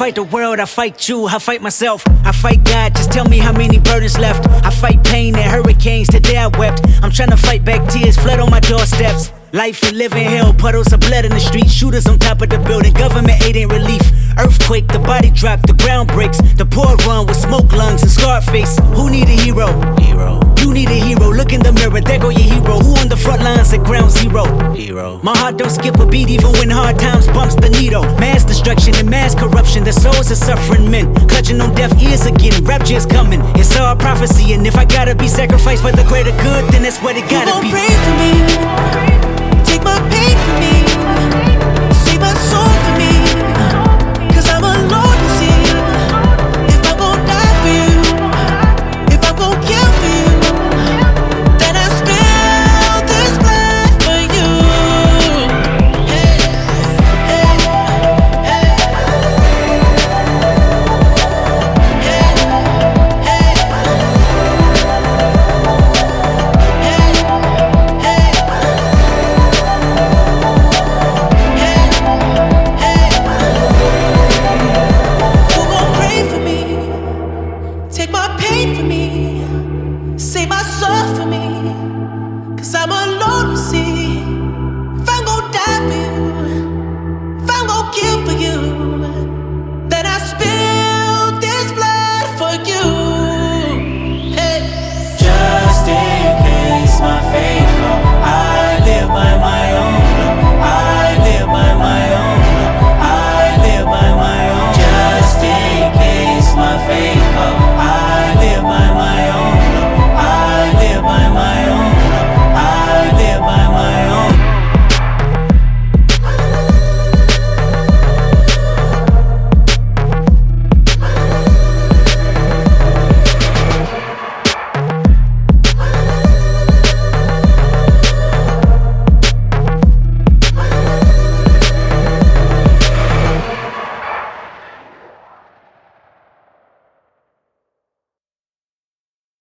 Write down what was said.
fight the world, I fight you, I fight myself. I fight God, just tell me how many burdens left. I fight pain and hurricanes, today I wept. I'm trying to fight back tears, flood on my doorsteps. Life and living hell, puddles of blood in the street. Shooters on top of the building, government aid ain't relief. Earthquake, the body drop, the ground breaks. The poor run with smoke lungs and scarred face. Who need a hero? You need a hero, look in the mirror, there go your hero. Who on the front lines at ground zero? My heart don't skip a beat even when hard times bumps the needle. Mass destruction and mass corruption, the souls of suffering men clutching on deaf ears again, rapture's coming. It's all prophecy, and if I gotta be sacrificed for the greater good, then that's what it gotta be. Pray for me, take my pain for me, save my soul for me, 'cause I'm alone to see. If I'm gon' die for you, if I'm gon' kill for you, then I spill this blood for you. Hey, hey, hey. Who gon' pray for me? Take my pain for me, save my soul for me, 'cause I'm alone.